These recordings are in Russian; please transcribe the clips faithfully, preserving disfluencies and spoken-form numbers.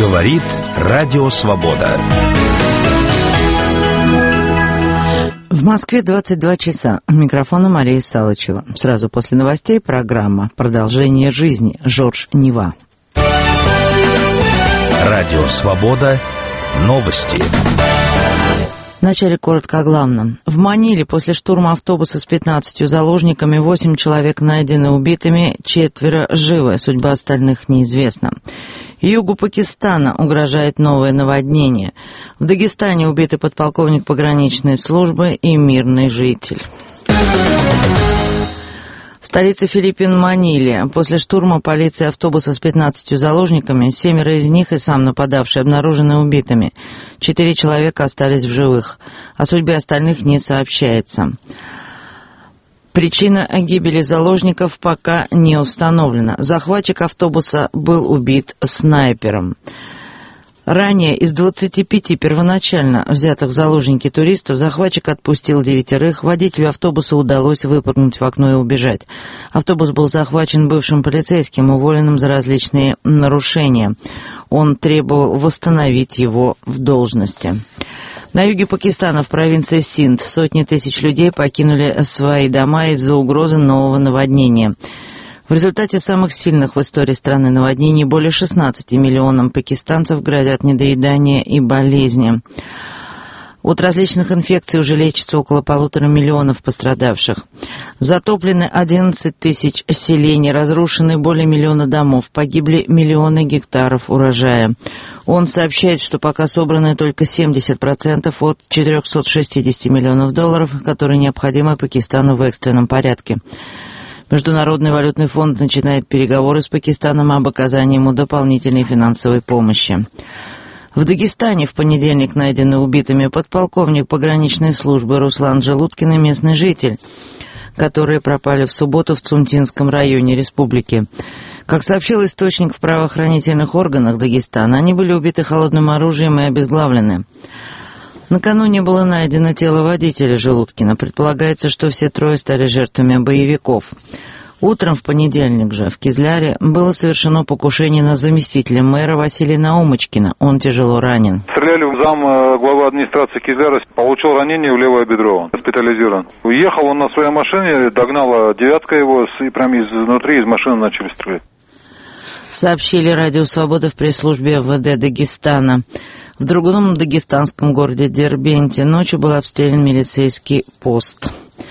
Говорит Радио Свобода. В Москве двадцать два часа. У микрофона Мария Салычева. Сразу после новостей программа «Продолжение жизни». Жорж Нева. Радио Свобода. Новости. Вначале коротко о главном. В Маниле после штурма автобуса с пятнадцатью заложниками восемь человек найдены убитыми, четверо живы, судьба остальных неизвестна. Югу Пакистана угрожает новое наводнение. В Дагестане убиты подполковник пограничной службы и мирный житель. В столице Филиппин Маниле после штурма полиции автобуса с пятнадцатью заложниками, семеро из них и сам нападавший обнаружены убитыми. Четыре человека остались в живых. О судьбе остальных не сообщается. Причина гибели заложников пока не установлена. Захватчик автобуса был убит снайпером. Ранее из двадцати пяти первоначально взятых в заложники туристов захватчик отпустил девятерых. Водителю автобуса удалось выпрыгнуть в окно и убежать. Автобус был захвачен бывшим полицейским, уволенным за различные нарушения. Он требовал восстановить его в должности. На юге Пакистана, в провинции Синд, сотни тысяч людей покинули свои дома из-за угрозы нового наводнения. В результате самых сильных в истории страны наводнений более шестнадцати миллионам пакистанцев грозят недоедание и болезни. От различных инфекций уже лечится около полутора миллионов пострадавших. Затоплены одиннадцать тысяч селений, разрушены более миллиона домов, погибли миллионы гектаров урожая. Он сообщает, что пока собраны только семьдесят процентов от четырехсот шестидесяти миллионов долларов, которые необходимы Пакистану в экстренном порядке. Международный валютный фонд начинает переговоры с Пакистаном об оказании ему дополнительной финансовой помощи. В Дагестане в понедельник найдены убитыми подполковник пограничной службы Руслан Желудкин и местный житель, которые пропали в субботу в Цунтинском районе республики. Как сообщил источник в правоохранительных органах Дагестана, они были убиты холодным оружием и обезглавлены. Накануне было найдено тело водителя Желудкина. Предполагается, что все трое стали жертвами боевиков. Утром в понедельник же в Кизляре было совершено покушение на заместителя мэра Василия Наумочкина. Он тяжело ранен. Стреляли в зам главы администрации Кизляра, получил ранение в левое бедро, госпитализирован. Уехал он на своей машине, догнала девятка его, и прямо изнутри из машины начали стрелять. Сообщили Радио Свобода в пресс-службе МВД Дагестана. В другом дагестанском городе Дербенте ночью был обстрелян милицейский пост.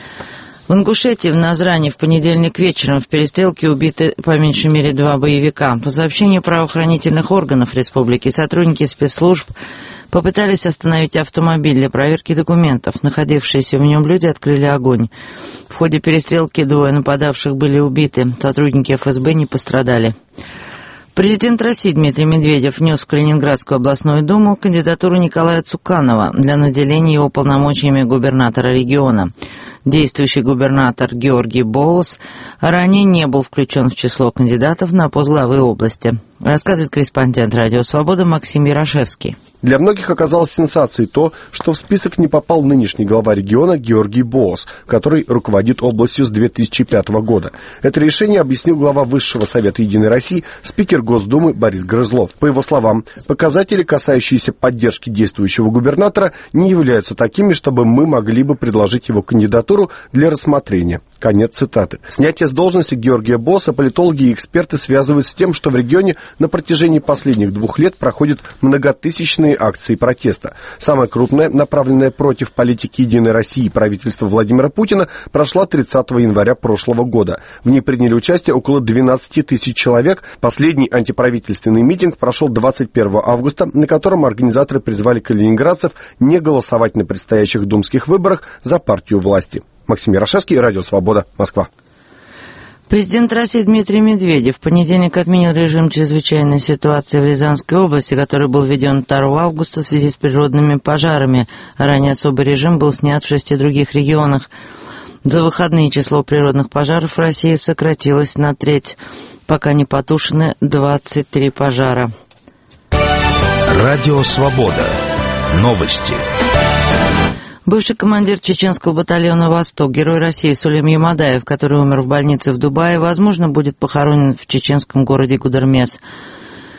В Ингушетии, в Назране, в понедельник вечером в перестрелке убиты по меньшей мере два боевика. По сообщению правоохранительных органов республики, сотрудники спецслужб попытались остановить автомобиль для проверки документов. Находившиеся в нем люди открыли огонь. В ходе перестрелки двое нападавших были убиты. Сотрудники эф эс бэ не пострадали. Президент России Дмитрий Медведев внес в Калининградскую областную думу кандидатуру Николая Цуканова для наделения его полномочиями губернатора региона. Действующий губернатор Георгий Боус ранее не был включен в число кандидатов на пост главы области. Рассказывает корреспондент Радио Свобода Максим Ярошевский. Для многих оказалось сенсацией то, что в список не попал нынешний глава региона Георгий Боус, который руководит областью с две тысячи пятого года. Это решение объяснил глава Высшего Совета Единой России, спикер Госдумы Борис Грызлов. По его словам, показатели, касающиеся поддержки действующего губернатора, не являются такими, чтобы мы могли бы предложить его кандидатуру для рассмотрения. Конец цитаты. Снятие с должности Георгия Боуса политологи и эксперты связывают с тем, что в регионе на протяжении последних двух лет проходят многотысячные акции протеста. Самая крупная, направленная против политики Единой России и правительства Владимира Путина, прошла тридцатого января прошлого года. В ней приняли участие около двенадцати тысяч человек. Последний антиправительственный митинг прошел двадцать первого августа, на котором организаторы призвали калининградцев не голосовать на предстоящих думских выборах за партию власти. Максим Ярошевский, Радио Свобода, Москва. Президент России Дмитрий Медведев в понедельник отменил режим чрезвычайной ситуации в Рязанской области, который был введен второго августа в связи с природными пожарами. Ранее особый режим был снят в шести других регионах. За выходные число природных пожаров в России сократилось на треть. Пока не потушены двадцать три пожара. Радио Свобода. Новости. Бывший командир чеченского батальона «Восток», герой России Сулейм Ямадаев, который умер в больнице в Дубае, возможно, будет похоронен в чеченском городе Гудермес.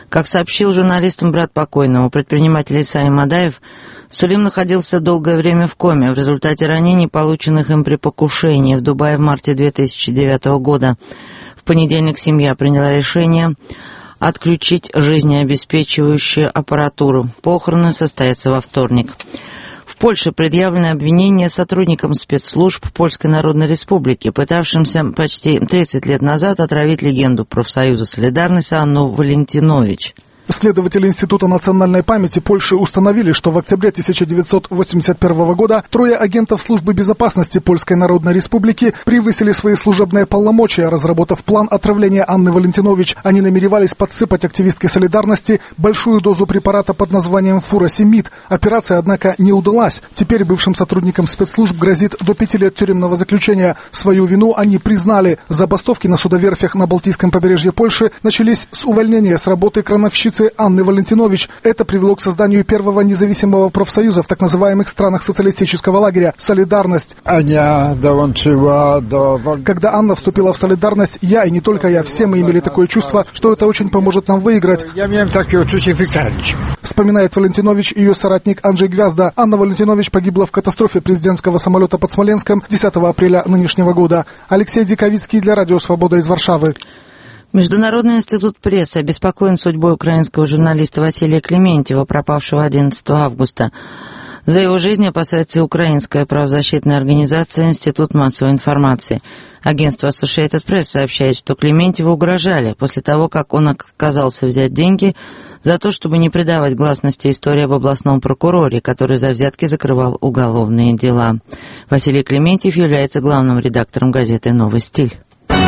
Как сообщил журналистам брат покойного, предприниматель Исаи Мадаев, Сулим находился долгое время в коме в результате ранений, полученных им при покушении в Дубае в марте две тысячи девятого года. В понедельник семья приняла решение отключить жизнеобеспечивающую аппаратуру. Похороны состоятся во вторник. В Польше предъявлены обвинения сотрудникам спецслужб Польской Народной Республики, пытавшимся почти тридцать лет назад отравить легенду профсоюза «Солидарность» Анну Валентинович. Следователи Института национальной памяти Польши установили, что в октябре тысяча девятьсот восемьдесят первого года трое агентов службы безопасности Польской Народной Республики превысили свои служебные полномочия, разработав план отравления Анны Валентинович. Они намеревались подсыпать активистке «Солидарности» большую дозу препарата под названием фуросемид. Операция, однако, не удалась. Теперь бывшим сотрудникам спецслужб грозит до пяти лет тюремного заключения. Свою вину они признали. Забастовки на судоверфях на Балтийском побережье Польши начались с увольнения с работы крановщицы Анны Валентинович. Это привело к созданию первого независимого профсоюза в так называемых странах социалистического лагеря «Солидарность». Аня долончила до... Когда Анна вступила в «Солидарность», я и не только я, все мы имели такое чувство, что это очень поможет нам выиграть. Я имею такое чувство выиграть. Вспоминает Валентинович ее соратник Анджей Гвязда. Анна Валентинович погибла в катастрофе президентского самолета под Смоленском десятого апреля нынешнего года. Алексей Диковицкий для Радио Свобода из Варшавы. Международный институт прессы обеспокоен судьбой украинского журналиста Василия Клементьева, пропавшего одиннадцатого августа. За его жизнь опасается и украинская правозащитная организация «Институт массовой информации». Агентство Associated Press сообщает, что Клементьеву угрожали после того, как он отказался взять деньги за то, чтобы не придавать гласности истории об областном прокуроре, который за взятки закрывал уголовные дела. Василий Клементьев является главным редактором газеты «Новый стиль».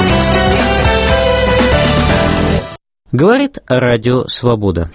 Говорит Радио Свобода.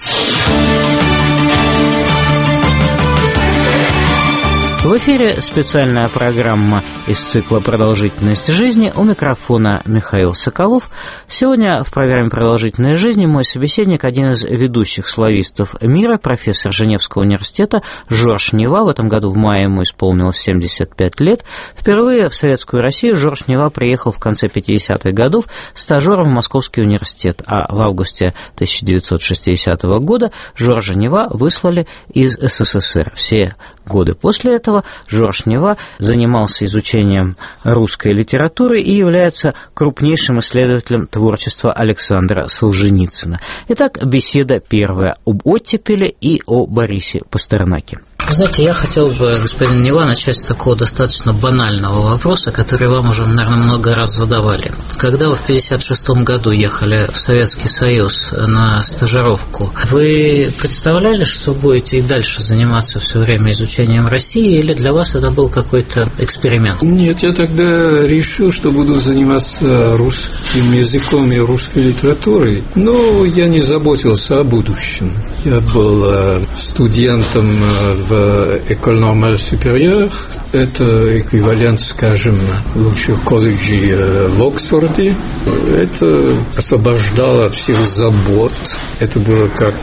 В эфире специальная программа из цикла «Продолжительность жизни». У микрофона Михаил Соколов. Сегодня в программе «Продолжительность жизни» мой собеседник, один из ведущих славистов мира, профессор Женевского университета Жорж Нева. В этом году в мае ему исполнилось семьдесят пять лет. Впервые в Советскую Россию Жорж Нева приехал в конце пятидесятых годов стажером в Московский университет, а в августе тысяча девятьсот шестидесятого года Жоржа Нева выслали из СССР. Все годы после этого Жорж Нева занимался изучением русской литературы и является крупнейшим исследователем творчества Александра Солженицына. Итак, беседа первая об оттепели и о Борисе Пастернаке. Вы знаете, я хотел бы, господин Нева, начать с такого достаточно банального вопроса, который вам уже, наверное, много раз задавали. Когда вы в пятьдесят шестом году ехали в Советский Союз на стажировку, вы представляли, что будете и дальше заниматься все время изучением России, или для вас это был какой-то эксперимент? Нет, я тогда решил, что буду заниматься русским языком и русской литературой, но я не заботился о будущем. Я был студентом в École Normale Supérieure, это эквивалент, скажем, лучших колледжей в Оксфорде. Это освобождало от всех забот. Это было как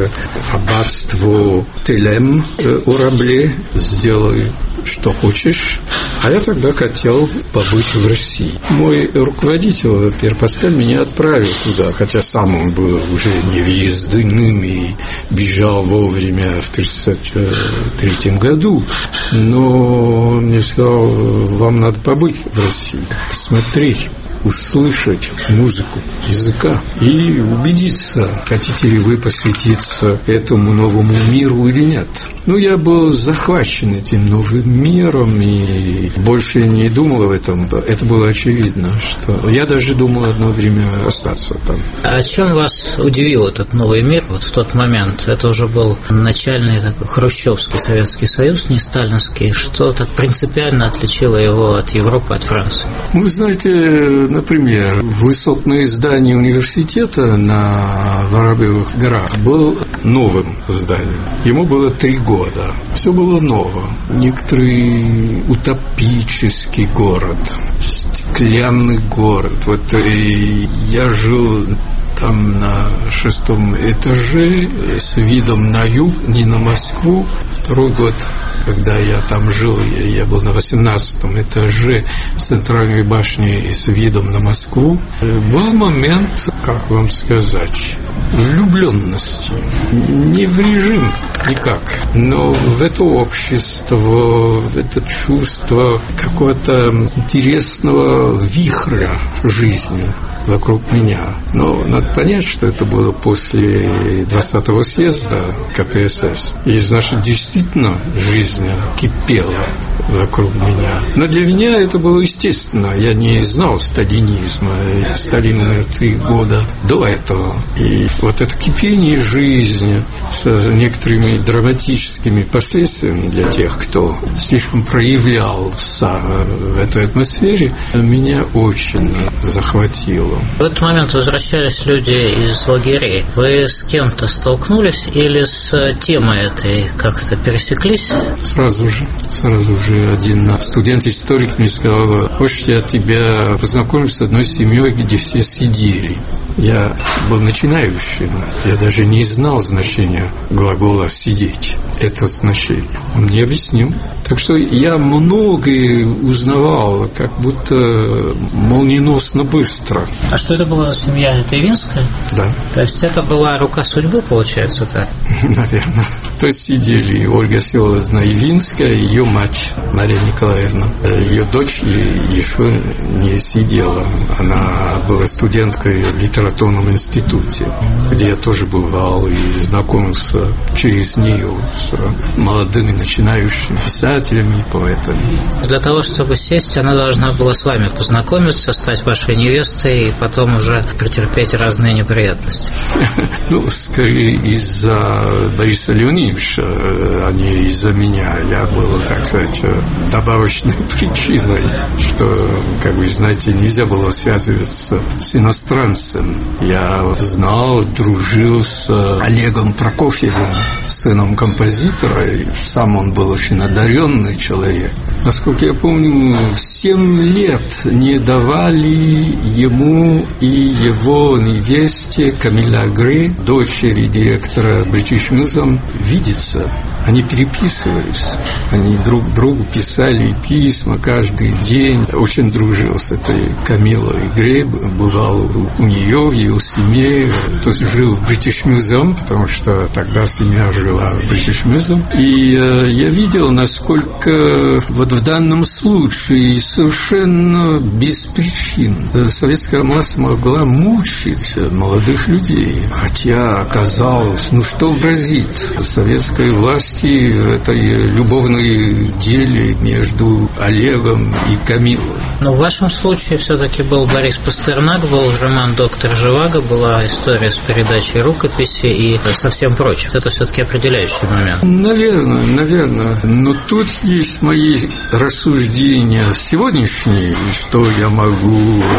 аббатство Телем у Рабле. Сделай, что хочешь. А я тогда хотел побыть в России. Мой руководитель Пьер Пастель меня отправил туда, хотя сам он был уже невъездным и бежал вовремя в тридцать третьем году. Но он мне сказал, вам надо побыть в России, посмотреть, услышать музыку языка и убедиться, хотите ли вы посвятиться этому новому миру или нет. Ну, я был захвачен этим новым миром и больше не думал об этом. Это было очевидно, что я даже думал одно время остаться там. А чем вас удивил этот новый мир вот в тот момент? Это уже был начальный такой хрущевский Советский Союз, не сталинский. Что так принципиально отличило его от Европы, от Франции? Вы знаете, например, высотное здание университета на Воробьевых горах было новым зданием. Ему было три года. Все было ново. Некоторый утопический город, стеклянный город. Вот я жил там на шестом этаже с видом на юг, не на Москву. Второй год когда я там жил, я был на восемнадцатом этаже в центральной башне с видом на Москву, был момент, как вам сказать, влюбленности. Не в режим никак, но в это общество, в это чувство какого-то интересного вихря жизни вокруг меня. Но надо понять, что это было после двадцатого съезда ка пэ эс эс. И, значит, действительно жизнь кипела вокруг меня. Но для меня это было естественно. Я не знал сталинизма. Сталин умер три года до этого. И вот это кипение жизни с некоторыми драматическими последствиями для тех, кто слишком проявлялся в этой атмосфере, меня очень захватило. В этот момент возвращались люди из лагерей. Вы с кем-то столкнулись или с темой этой как-то пересеклись? Сразу же, сразу же один студент-историк мне сказал: хочешь, я тебя познакомлю с одной семьей, где все сидели. Я был начинающим, я даже не знал значения глагола «сидеть». Это значение. Он мне объяснил. Так что я многое узнавал, как будто молниеносно быстро. А что это была за семья? Это Явинская? Да. То есть это была рука судьбы, получается, так? Наверное. То есть сидели Ольга Всеволодовна Явинская, ее мать Мария Николаевна. Ее дочь еще не сидела. Она была студенткой в литературном институте, где я тоже бывал и знакомился через нее с молодыми начинающими писателями и поэтами. Для того, чтобы сесть, она должна была с вами познакомиться, стать вашей невестой и потом уже претерпеть разные неприятности. Ну, скорее из-за Бориса Леонидовича, а не из-за меня. Я был, так сказать, добавочной причиной, что, как вы знаете, нельзя было связываться с иностранцем. Я знал, дружил с Олегом Прокофьевым, сыном композитора, и сам он был очень одаренный человек. Насколько я помню, в семь лет не давали ему и его невесте Камиле Агре, дочери директора British Museum, видеться. Они переписывались, они друг другу писали письма каждый день. Очень дружил с этой Камилой Грей, бывал у нее, в ее семье, то есть жил в British Museum, потому что тогда семья жила в British Museum. И э, я видел, насколько вот в данном случае совершенно без причин советская власть могла мучить молодых людей. Хотя оказалось, ну что грозит советской власти в этой любовной деле между Олегом и Камилой. Но в вашем случае все-таки был Борис Пастернак, был роман «Доктор Живаго», была история с передачей рукописи и совсем прочее. Это все-таки определяющий момент. Наверное, наверное. Но тут есть мои рассуждения сегодняшние, что я могу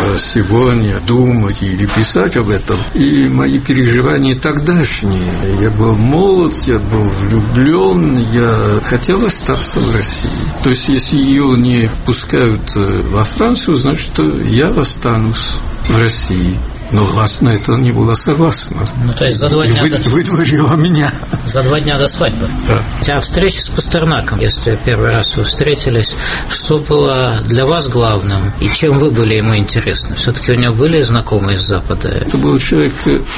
сегодня думать или писать об этом, и мои переживания тогдашние. Я был молод, я был влюблен, я хотел остаться в России. То есть, если ее не пускают во Францию, значит, я останусь в России. Но власть на это не была согласна. Ну, то есть за два дня вы, до... выдворила меня. За два дня до свадьбы. Да. А встреча с Пастернаком, если первый раз вы встретились, что было для вас главным и чем вы были ему интересны? Все-таки у него были знакомые из Запада? Это был человек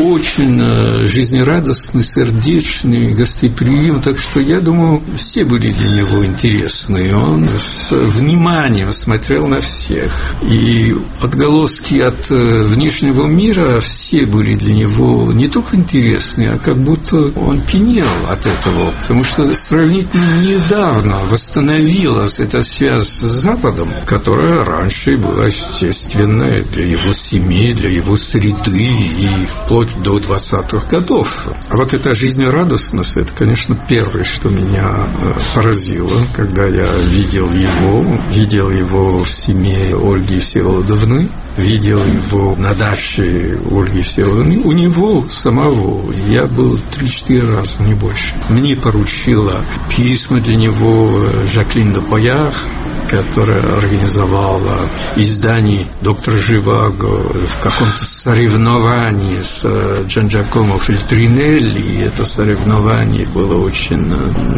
очень жизнерадостный, сердечный, гостеприимный, так что я думаю, все были для него интересны. Он с вниманием смотрел на всех. И отголоски от внешнего мира все были для него не только интересны, а как будто он пьянел от этого, потому что сравнительно недавно восстановилась эта связь с Западом, которая раньше была естественной для его семьи, для его среды и вплоть до двадцатых годов. А вот эта жизнерадостность, это, конечно, первое, что меня поразило, когда я видел его, видел его в семье Ольги Всеволодовны, видел его на даче Ольги Всеволодовны. У него самого я был три-четыре раза, не больше. Мне поручила письма для него Жаклин де Поях, которая организовала издание «Доктор Живаго» в каком-то соревновании с Джан-Джакомо Фельтринелли. И это соревнование было очень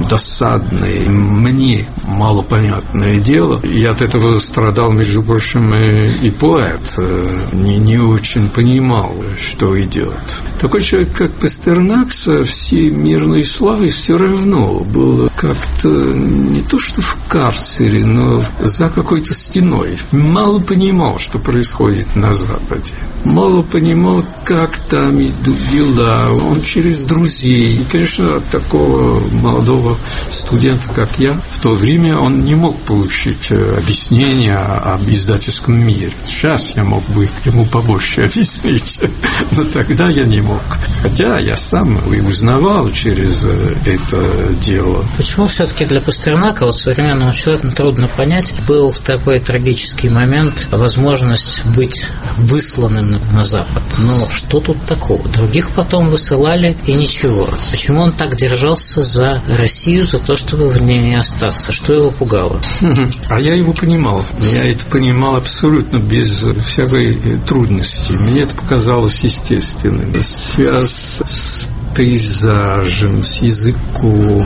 досадное, мне малопонятное дело. И от этого страдал, между прочим, и поэт. Не, не очень понимал, что идет. Такой человек, как Пастернак, со всей мирной славой все равно был как-то не то что в карцере, но за какой-то стеной. Мало понимал, что происходит на Западе. Мало понимал, как там идут дела. Он через друзей. И, конечно, от такого молодого студента, как я, в то время он не мог получить объяснение об издательском мире. Сейчас я мог бы ему побольше объяснить, но тогда я не мог. Хотя я сам и узнавал через это дело. Почему все-таки для Пастернака, вот современному человеку трудно понять, был такой трагический момент, возможность быть высланным на Запад? Но что тут такого? Других потом высылали, и ничего. Почему он так держался за Россию, за то, чтобы в ней остаться? Что его пугало? А я его понимал. Я это понимал абсолютно без всякой трудности. Мне это показалось естественным. Связь с пейзажем, с языком,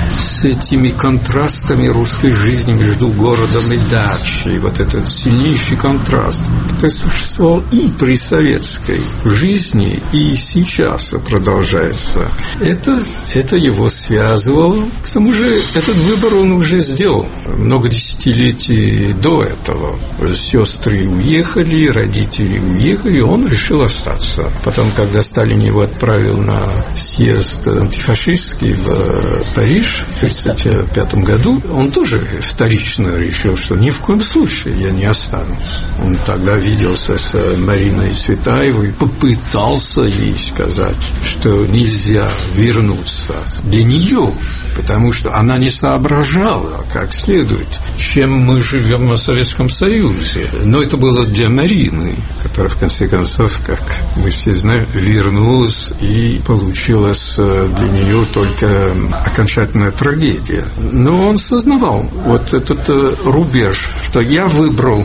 с этими контрастами русской жизни между городом и дачей. Вот этот сильнейший контраст, который существовал и при советской жизни, и сейчас продолжается. Это, это его связывало. К тому же этот выбор он уже сделал много десятилетий до этого. Сестры уехали, родители уехали, он решил остаться. Потом, когда Сталин его отправил на съезд антифашистский в Париж в тысяча девятьсот тридцать пятом году, он тоже вторично решил, что ни в коем случае я не останусь. Он тогда виделся с Мариной Цветаевой, попытался ей сказать, что нельзя вернуться для нее, потому что она не соображала как следует, чем мы живем в Советском Союзе. Но это было для Марины, которая, в конце концов, как мы все знаем, вернулась, и получилась для нее только окончательная трагедия. Но он сознавал вот этот рубеж, что я выбрал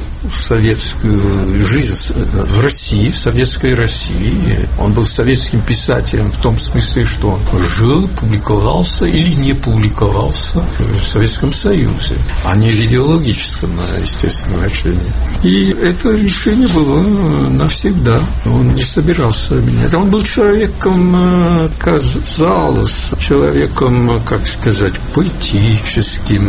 советскую жизнь в России, в советской России. Он был советским писателем в том смысле, что он жил, публиковался или не публиковался в Советском Союзе, а не в идеологическом, естественно, отношении. И это решение было навсегда. Он не собирался менять. Он был человеком, казалось, человеком, как сказать, поэтическим,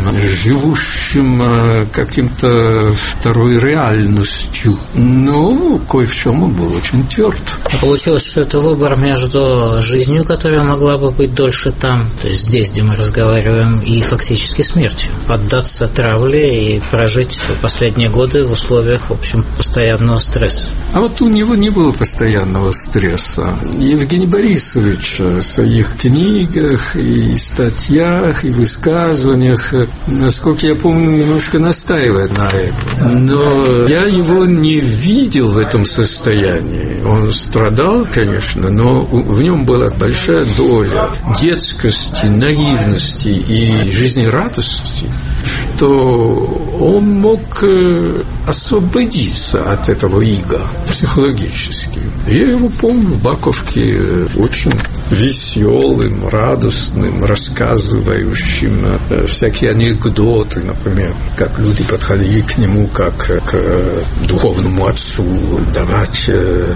живущим каким-то второй реальностью. Но кое в чем он был очень тверд. Получилось, что это выбор между жизнью, которая могла бы быть дольше там, то есть здесь, где мы разговариваем, и фактически смертью. Поддаться травле и прожить последние годы в условиях, в общем, постоянного стресса. А вот у него не было постоянного стресса. Евгений Борисович в своих книгах и статьях, и высказываниях, насколько я помню, немножко настаивает на этом. Но я его не видел в этом состоянии. Он страдал, конечно, но в нем была большая доля детскости, наивности и жизнерадостности, что он мог освободиться от этого ига психологически. Я его помню в Баковке очень веселым, радостным, рассказывающим всякие анекдоты, например, как люди подходили к нему как к духовному отцу, давать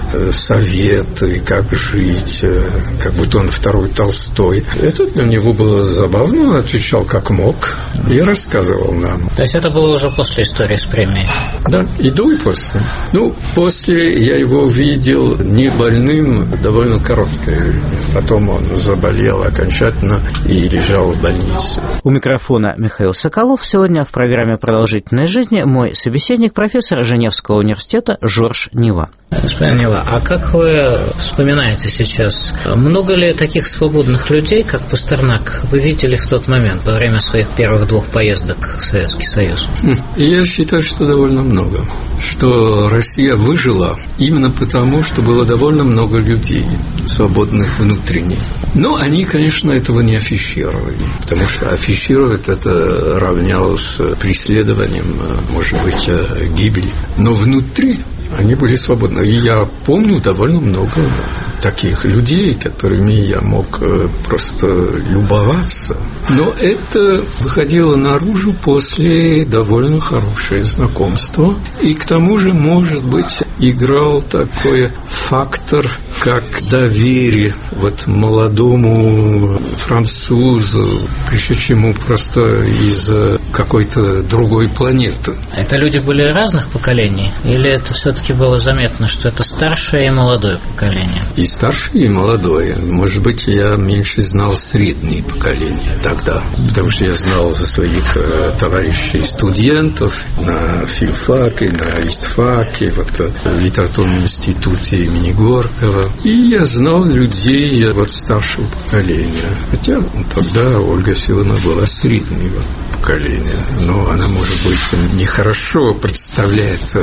советы, как жить, как будто он второй Толстой. Это для него было забавно, он отвечал как мог и рассказывал нам. То есть это было уже после истории с премией? Да, и до, и после. Ну, после я его видел не больным довольно короткое время. Потом он заболел окончательно и лежал в больнице. У микрофона Михаил Соколов. Сегодня в программе «Продолжительность жизни» мой собеседник, профессор Женевского университета Жорж Нива. Господин Нила, а как вы вспоминаете сейчас, много ли таких свободных людей, как Пастернак, вы видели в тот момент, во время своих первых двух поездок в Советский Союз? Я считаю, что довольно много. Что Россия выжила именно потому, что было довольно много людей, свободных внутренне. Но они, конечно, этого не афишировали, потому что афишировать это равнялось преследованием, может быть, гибели. Но внутри они были свободны. И я помню довольно много таких людей, которыми я мог просто любоваться. Но это выходило наружу после довольно хорошего знакомства. И к тому же, может быть, играл такой фактор, как доверие вот молодому французу, пришедшему просто из какой-то другой планеты. Это люди были разных поколений? Или это все-таки было заметно, что это старшее и молодое поколение? И старшее, и молодое. Может быть, я меньше знал среднее поколение тогда, потому что я знал за своих э, товарищей студентов на филфаке, на истфаке, вот, в литературном институте имени Горького. И я знал людей вот старшего поколения. Хотя ну, тогда Ольга Силана была среднего поколения, но она, может быть, нехорошо представляет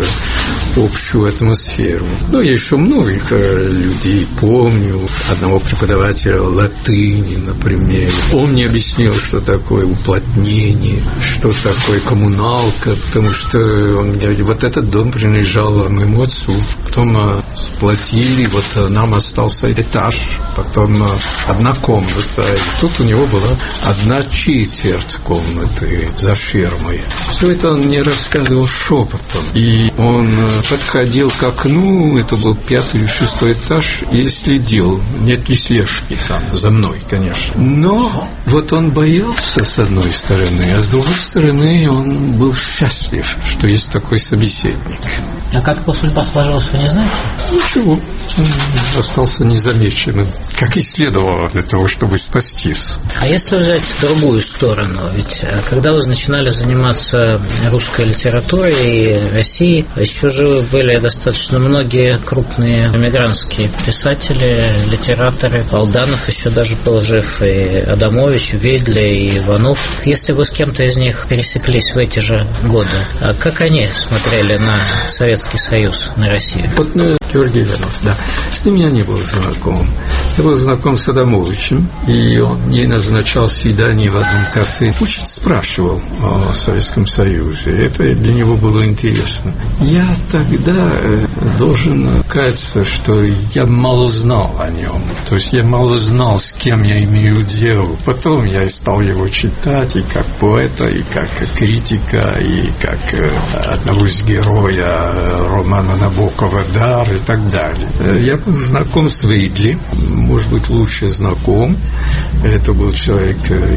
общую атмосферу. Но я еще многих людей помню. Одного преподавателя латыни, например. Он мне объяснил, что такое уплотнение, что такое коммуналка, потому что он мне говорит, вот этот дом принадлежал моему отцу. Потом сплотили, вот нам остался этаж, потом одна комната. И тут у него была одна четверть комнаты за ширмой. Все это он мне рассказывал шепотом. И он подходил к окну, это был пятый или шестой этаж, и следил, нет ли слежки там за мной, конечно. Но вот он боялся с одной стороны, а с другой стороны он был счастлив, что есть такой собеседник. А как его судьба сложилась, вы не знаете? Ничего, он остался незамеченным, как и следовало для того, чтобы спастись. А если взять другую сторону, ведь когда вы начинали заниматься русской литературой и Россией, еще же были достаточно многие крупные эмигрантские писатели, литераторы. Алданов еще даже был жив, и Адамович, и Вейдля, и Иванов. Если вы с кем-то из них пересеклись в эти же годы, как они смотрели на Советский Союз, на Россию? Вот ну, Георгий Иванов, да. С ним я не был знаком. Я был знаком с Адамовичем, и он мне назначал свидание в одном кафе. Очень спрашивал о Советском Союзе. Это для него было интересно. Я тогда должен каяться, что я мало знал о нем. То есть я мало знал, с кем я имею дело. Потом я стал его читать и как поэта, и как критика, и как одного из героев романа Набокова «Дар» и так далее. Я был знаком с Вейдли, может быть, лучше знаком. Это был человек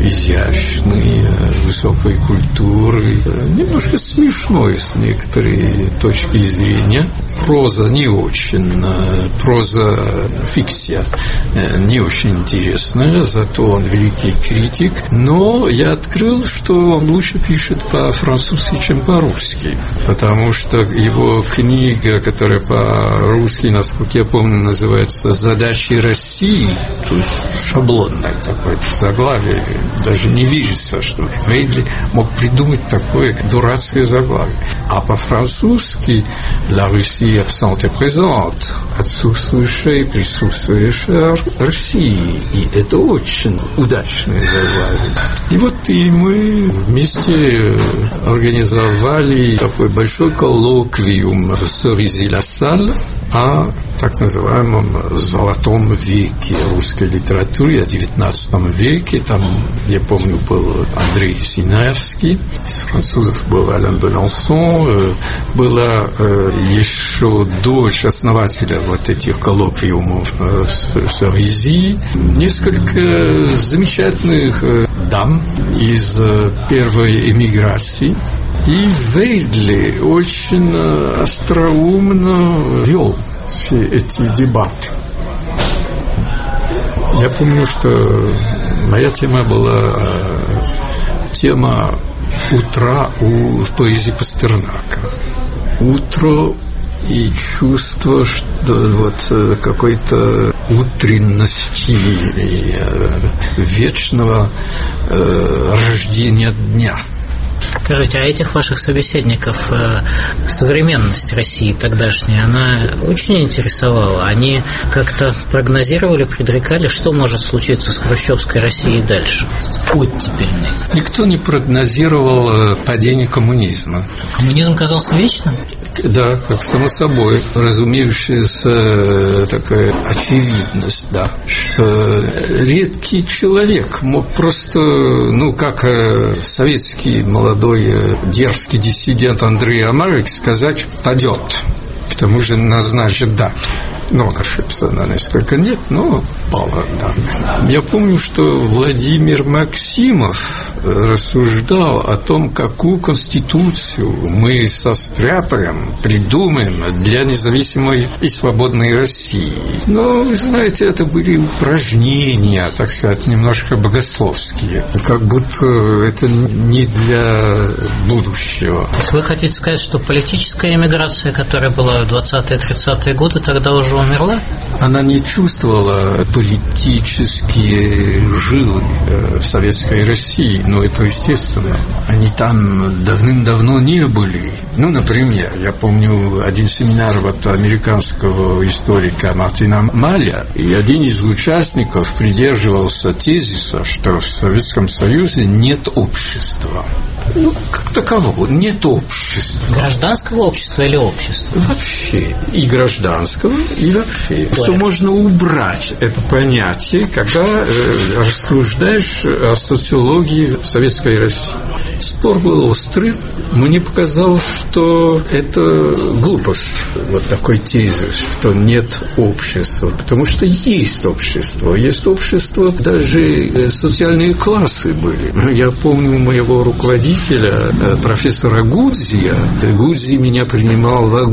изящный, высокой культуры, немножко смешной с некоторой точки зрения. Проза не очень, проза фикция не очень интересная, зато он великий критик. Но я открыл, что он лучше пишет по-французски, чем по-русски, потому что его книга, которая по-русски, насколько я помню, называется «Задачи России», то есть шаблонное какое-то заглавие, даже не верится, что Вейдли мог придумать такое дурацкое заглавие. А по-французски «La Russie absente et présente», отсутствующая и присутствующая России. И это очень удачное заглавие. И вот и мы вместе организовали такой большой коллоквиум в Сорези-Ла-Саль о так называемом «золотом веке» русской литературы, о девятнадцатом веке. Там, я помню, был Андрей Синявский, из французов был Ален Белансон, была еще дочь основателя вот этих коллоквиумов в Сорези, несколько замечательных дам из первой эмиграции. И Вейдли очень остроумно вел все эти дебаты. Я помню, что моя тема была тема утра у, в поэзии Пастернака. Утро и чувство, что вот какой-то утренности, вечного э, рождения дня. Скажите, а этих ваших собеседников современность России тогдашняя, она очень интересовала? Они как-то прогнозировали, предрекали, что может случиться с хрущевской Россией дальше? Оттепельной. Никто не прогнозировал падение коммунизма. Коммунизм казался вечным? Да, как само собой разумеющаяся такая очевидность, да, что редкий человек мог просто, ну, как советский молодой дерзкий диссидент Андрей Амарович сказать «падет», к тому же назначит дату. Ну, он ошибся на несколько нет, но пало, да. Я помню, что Владимир Максимов рассуждал о том, какую конституцию мы состряпаем, придумаем для независимой и свободной России. Но, вы знаете, это были упражнения, так сказать, немножко богословские, как будто это не для будущего. То есть вы хотите сказать, что политическая эмиграция, которая была в двадцатые-тридцатые годы, тогда уже умерла? Она не чувствовала политические жилы в советской России, но это естественно. Они там давным-давно не были. Ну, например, я помню один семинар вот американского историка Мартина Маля, и один из участников придерживался тезиса, что в Советском Союзе нет общества. Ну, как такового, нет общества. Гражданского общества или общества? Вообще. И гражданского, и вообще. Говорят. Что можно убрать это понятие, когда э, рассуждаешь о социологии Советской России. Спор был острый. Мне показалось, что это глупость. Вот такой тезис, что нет общества. Потому что есть общество. Есть общество, даже социальные классы были. Я помню моего руководителя, профессора Гудзия. Гудзи меня принимал в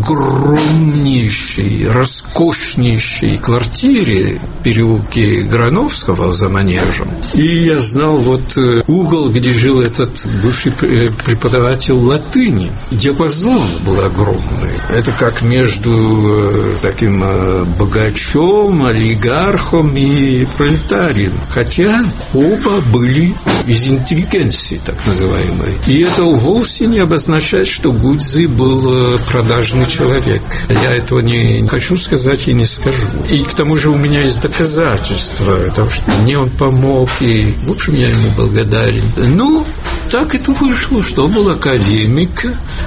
огромнейшей, роскошнейшей квартире в переулке Грановского за Манежем. И я знал вот угол, где жил этот бывший преподаватель латыни. Диапазон был огромный. Это как между таким богачом, олигархом и пролетарием. Хотя оба были из интеллигенции, так называемой. И это вовсе не обозначает, что Гудзи был продажный человек. Я этого не хочу сказать и не скажу. И к тому же у меня есть доказательства того, что мне он помог, и, в общем, я ему благодарен. Ну, так это вышло, что он был академик.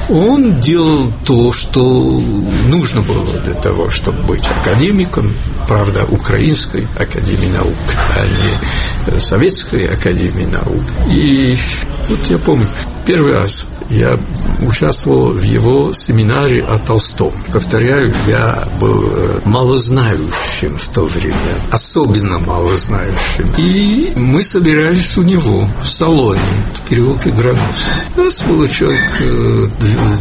Он делал то, что нужно было для того, чтобы быть академиком. Правда, Украинской академии наук, а не Советской академии наук. И вот я помню, первый раз я участвовал в его семинаре о Толстом. Повторяю, я был малознающим в то время, особенно малознающим. И мы собирались у него в салоне в переулке Грановского. У нас было человек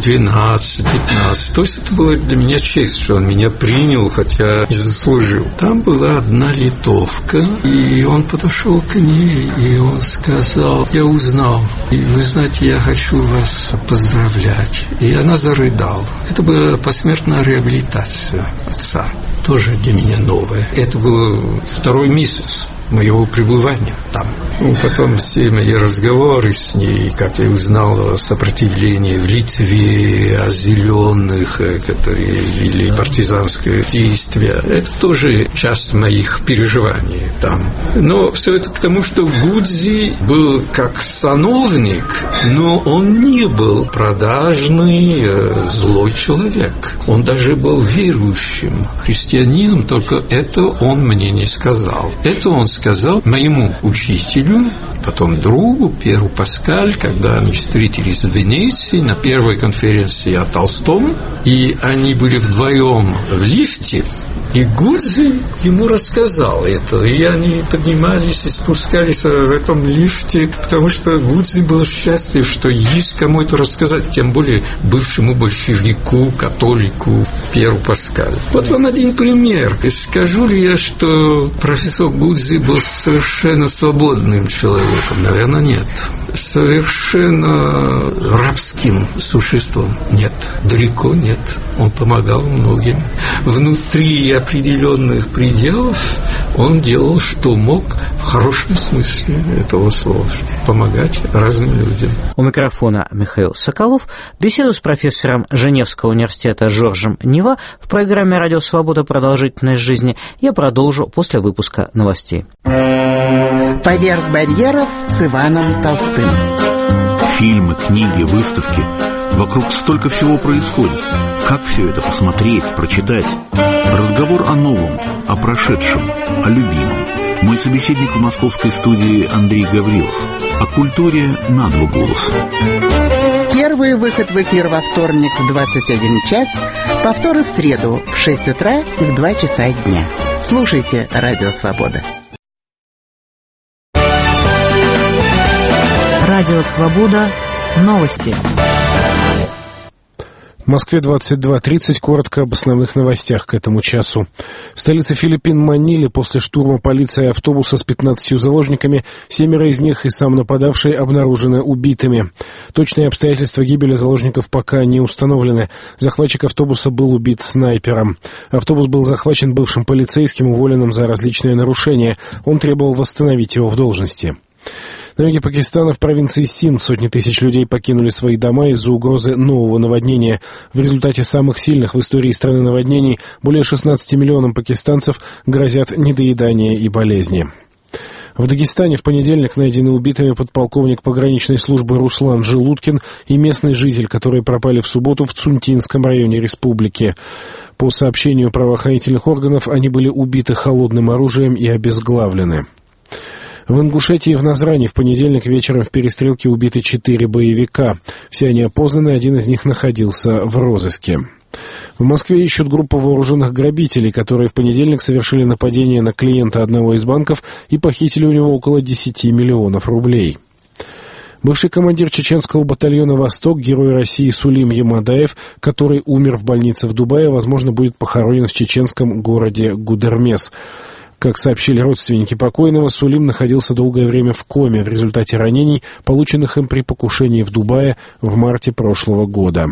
двенадцать-пятнадцать. То есть это была для меня честь, что он меня принял, хотя не заслужил. Там была одна литовка, и он подошел к ней, и он сказал: я узнал, и вы знаете, я хочу вас поздравлять. И она зарыдала. Это была посмертная реабилитация отца. Тоже для меня новое. Это был второй месяц моего пребывания там. Ну, потом все мои разговоры с ней, как я узнал о сопротивлении в Литве, о зеленых, которые вели партизанское действие, это тоже часть моих переживаний там. Но все это к тому, что Гудзи был как сановник, но он не был продажный, злой человек. Он даже был верующим христианином, только это он мне не сказал. Это он сказал моему учителю, потом другу Пьеру Паскаль, когда они встретились в Венеции на первой конференции о Толстом, и они были вдвоем в лифте, и Гудзи ему рассказал это, и они поднимались и спускались в этом лифте, потому что Гудзи был счастлив, что есть кому это рассказать, тем более бывшему большевику, католику Пьеру Паскалю. Вот вам один пример. Скажу ли я, что профессор Гудзи был совершенно свободным человеком? Наверное, нет. совершенно рабским существом. Нет, далеко нет. Он помогал многим. Внутри определенных пределов он делал, что мог, в хорошем смысле этого слова, помогать разным людям. У микрофона Михаил Соколов. Беседу с профессором Женевского университета Жоржем Нива в программе «Радио Свобода. Продолжительность жизни» я продолжу после выпуска новостей. «Поверх барьеров» с Иваном Толстым. Фильмы, книги, выставки. Вокруг столько всего происходит. Как все это посмотреть, прочитать? Разговор о новом, о прошедшем, о любимом. Мой собеседник в московской студии Андрей Гаврилов. О культуре на два голоса. Первый выход в эфир во вторник в двадцать один час, повторы в среду в шесть утра и в два часа дня. Слушайте «Радио Свобода». Радио Свобода. Новости. В Москве двадцать два тридцать. Коротко об основных новостях к этому часу. В столице Филиппин Маниле после штурма полиции автобуса с пятнадцатью заложниками, семеро из них и сам нападавший обнаружены убитыми. Точные обстоятельства гибели заложников пока не установлены. Захватчик автобуса был убит снайпером. Автобус был захвачен бывшим полицейским, уволенным за различные нарушения. Он требовал восстановить его в должности. На юге Пакистана в провинции Синд сотни тысяч людей покинули свои дома из-за угрозы нового наводнения. В результате самых сильных в истории страны наводнений более шестнадцати миллионам пакистанцев грозят недоедание и болезни. В Дагестане в понедельник найдены убитыми подполковник пограничной службы Руслан Желудкин и местный житель, которые пропали в субботу в Цунтинском районе республики. По сообщению правоохранительных органов, они были убиты холодным оружием и обезглавлены. В Ингушетии в Назране в понедельник вечером в перестрелке убиты четыре боевика. Все они опознаны, один из них находился в розыске. В Москве ищут группу вооруженных грабителей, которые в понедельник совершили нападение на клиента одного из банков и похитили у него около десяти миллионов рублей. Бывший командир чеченского батальона «Восток», герой России Сулим Ямадаев, который умер в больнице в Дубае, возможно, будет похоронен в чеченском городе Гудермес. Как сообщили родственники покойного, Сулим находился долгое время в коме в результате ранений, полученных им при покушении в Дубае в марте прошлого года.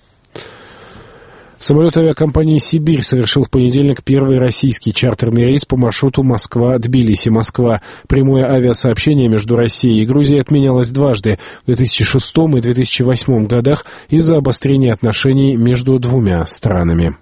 Самолет авиакомпании «Сибирь» совершил в понедельник первый российский чартерный рейс по маршруту Москва-Тбилиси-Москва. Прямое авиасообщение между Россией и Грузией отменялось дважды в две тысячи шестом и две тысячи восьмом годах из-за обострения отношений между двумя странами.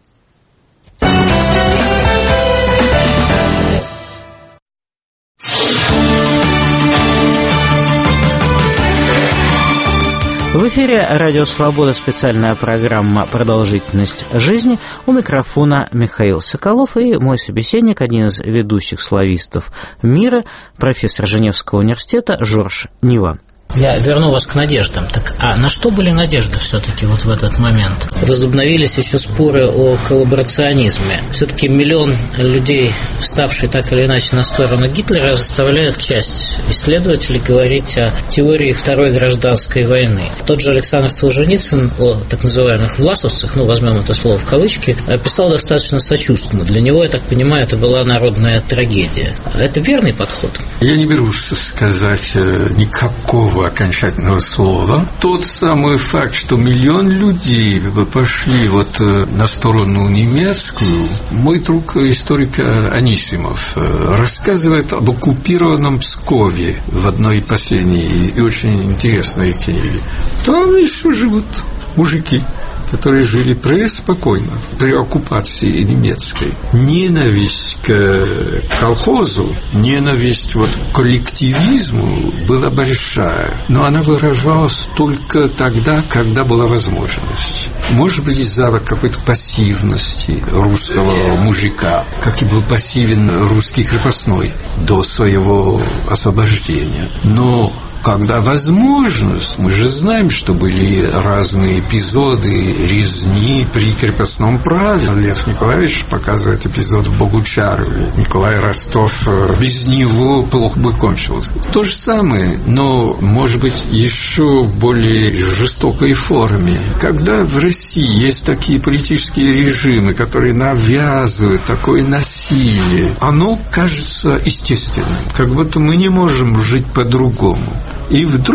В эфире «Радио Свобода», специальная программа «Продолжительность жизни». У микрофона Михаил Соколов и мой собеседник, один из ведущих славистов мира, профессор Женевского университета Жорж Нива. Я верну вас к надеждам. Так, а на что были надежды все-таки вот в этот момент? Возобновились еще споры о коллаборационизме. Все-таки миллион людей, вставшие так или иначе на сторону Гитлера, заставляют часть исследователей говорить о теории Второй гражданской войны. Тот же Александр Солженицын о так называемых власовцах, ну, возьмем это слово в кавычки, писал достаточно сочувственно. Для него, я так понимаю, это была народная трагедия. Это верный подход? Я не берусь сказать никакого окончательного слова. Тот самый факт, что миллион людей пошли вот на сторону немецкую, мой друг историк Анисимов рассказывает об оккупированном Пскове в одной последней и очень интересной книге. Там еще живут мужики, которые жили преспокойно при оккупации немецкой. Ненависть к колхозу, ненависть вот к коллективизму была большая, но она выражалась только тогда, когда была возможность. Может быть, из-за какой-то пассивности русского мужика, как и был пассивен русский крепостной до своего освобождения. Но когда возможность, мы же знаем, что были разные эпизоды резни при крепостном праве. Лев Николаевич показывает эпизод в Богучарове. Николай Ростов, без него плохо бы кончилось. То же самое, но, может быть, еще в более жестокой форме. Когда в России есть такие политические режимы, которые навязывают такое насилие, оно кажется естественным, как будто мы не можем жить по-другому. И вдруг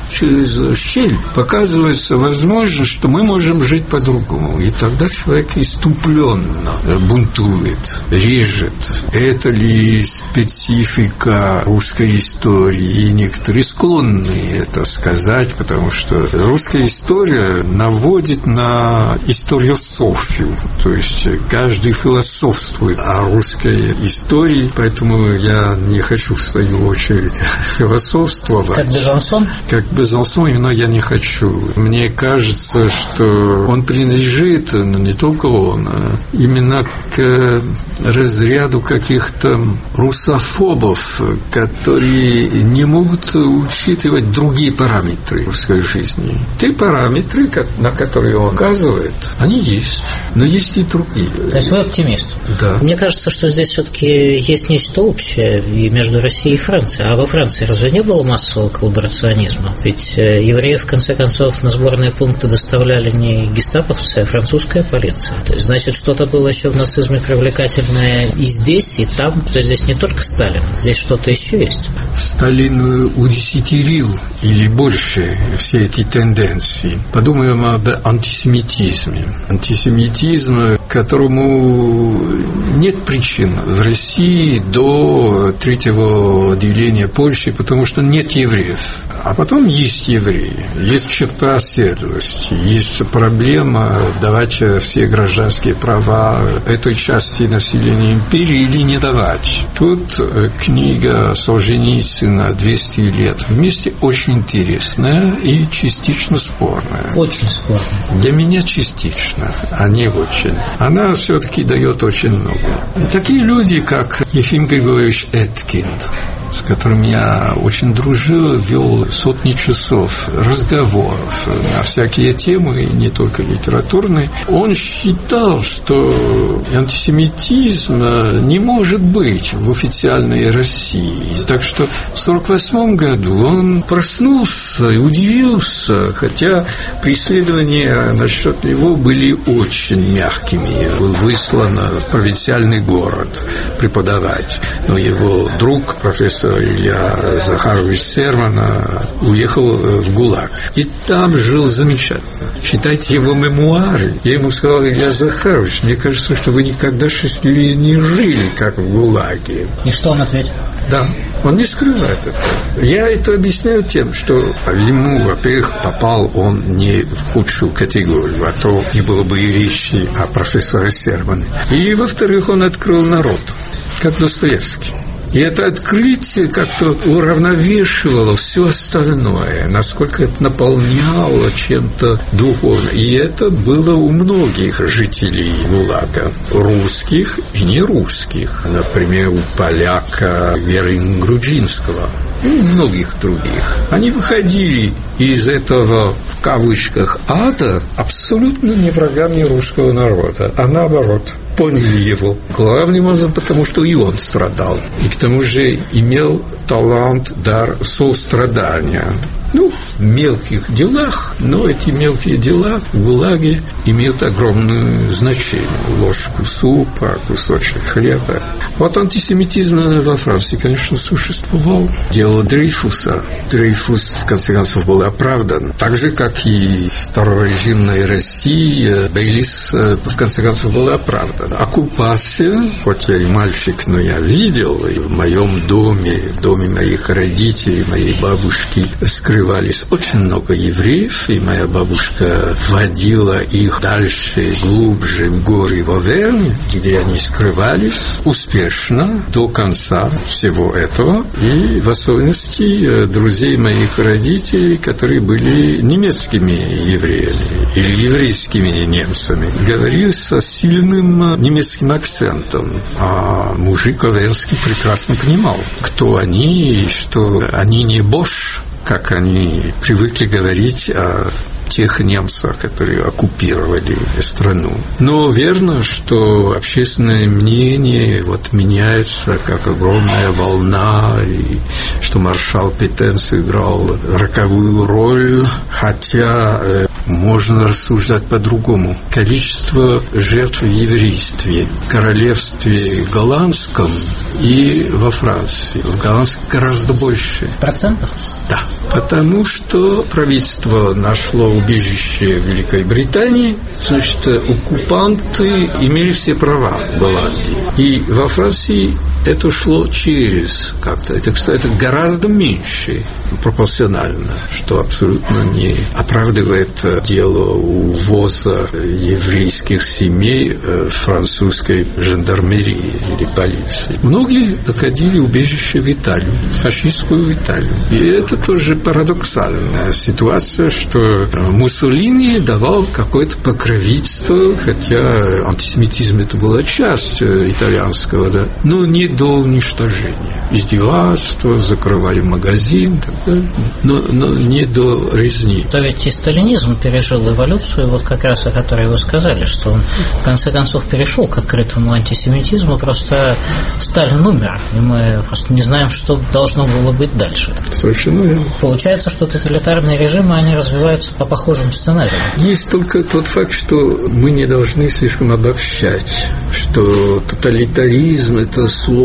через щель показывается возможность, что мы можем жить по-другому. И тогда человек иступленно бунтует, режет. Это ли специфика русской истории? И некоторые склонны это сказать, потому что русская история наводит на историософию. То есть каждый философствует о русской истории, поэтому я не хочу, в свою очередь, философствовать. Как Безансон? Как Безансон, но я не хочу. Мне кажется, что он принадлежит, но не только он, а именно к разряду каких-то русофобов, которые не могут учитывать другие параметры русской жизни. Те параметры, на которые он указывает, они есть, но есть и другие. То есть вы оптимист? Да. Мне кажется, что здесь все-таки есть нечто общее и между Россией и Францией. А во Франции разве не было массового коллаборационизма? Ведь евреев, в конце концов, на сборные пункты доставляли не гестаповцы, а французская полиция. То есть, значит, что-то было еще в нацизме привлекательное и здесь, и там. То есть, здесь не только Сталин, здесь что-то еще есть. Сталин удесятерил или больше все эти тенденции. Подумаем об антисемитизме. Антисемитизм, которому нет причин в России до третьего отделения Польши, потому что нет евреев. А потом есть евреи, есть черта оседлости, есть проблема давать все гражданские права этой части населения империи или не давать. Тут книга Солженицына «двести лет вместе» очень интересная и частично спорная. Очень спорная. Для меня частично, а не очень. Она все-таки дает очень много. Такие люди, как Ефим Григорьевич Эткинд, с которым я очень дружил, вел сотни часов разговоров на всякие темы, и не только литературные. Он считал, что антисемитизм не может быть в официальной России. Так что в сорок восьмом году он проснулся и удивился, хотя преследования насчет него были очень мягкими. Был выслан в провинциальный город преподавать, но его друг, профессор Илья Захарович Сермана, уехал в ГУЛАГ. И там жил замечательно. Читайте его мемуары. Я ему сказал: Илья Захарович, мне кажется, что вы никогда счастливее не жили, как в ГУЛАГе. И что он ответил? Да, он не скрывает это. Я это объясняю тем, что ему, во-первых, попал он не в худшую категорию, а то не было бы и речи о профессоре Сермане. И, во-вторых, он открыл народ, как Достоевский. И это открытие как-то уравновешивало все остальное, насколько это наполняло чем-то духовным. И это было у многих жителей ГУЛАГа, русских и нерусских. Например, у поляка Веры Груджинского и многих других. Они выходили из этого, в кавычках, ада абсолютно не врагами русского народа, а наоборот, поняли его. Главным образом, потому что и он страдал. И к тому же имел талант, дар сострадания. Ну, в мелких делах, но эти мелкие дела в ГУЛАГе имеют огромное значение. Ложку супа, кусочек хлеба. Вот антисемитизм во Франции, конечно, существовал. Дело Дрейфуса. Дрейфус, в конце концов, был оправдан. Так же, как и в старорежимной России, Бейлис, в конце концов, был оправдан. Оккупация, хоть я и мальчик, но я видел, и в моем доме, в доме моих родителей, моей бабушки, скрывались очень много евреев, и моя бабушка водила их дальше, глубже в горы в Овернь, где они скрывались успешно до конца всего этого, и в особенности друзей моих родителей, которые были немецкими евреями или еврейскими немцами, говорили со сильным немецким акцентом, а мужик Овернский прекрасно понимал, кто они и что они не Бош, как они привыкли говорить о тех немцах, которые оккупировали страну. Но верно, что общественное мнение вот меняется, как огромная волна, и что маршал Петен сыграл роковую роль, хотя можно рассуждать по-другому. Количество жертв в еврействе, в королевстве голландском и во Франции. В голландском гораздо больше. В процентах? Да. Потому что правительство нашло убежище в Великой Британии, значит, оккупанты имели все права в Голландии. И во Франции это шло через как-то. Это, кстати, гораздо меньше пропорционально, что абсолютно не оправдывает дело увоза еврейских семей французской жандармерии или полиции. Многие находили убежище в Италию, фашистскую Италию. И это тоже парадоксальная ситуация, что Муссолини давал какое-то покровительство, хотя антисемитизм это была часть итальянского, да, но не до уничтожения. Издевательства, закрывали магазин, так далее, но, но не до резни. То ведь и сталинизм пережил эволюцию, вот как раз о которой вы сказали, что он в конце концов перешел к открытому антисемитизму, просто Сталин умер, и мы просто не знаем, что должно было быть дальше. Совершенно верно. Получается, что тоталитарные режимы, они развиваются по похожим сценариям. Есть только тот факт, что мы не должны слишком обобщать, что тоталитаризм – это слово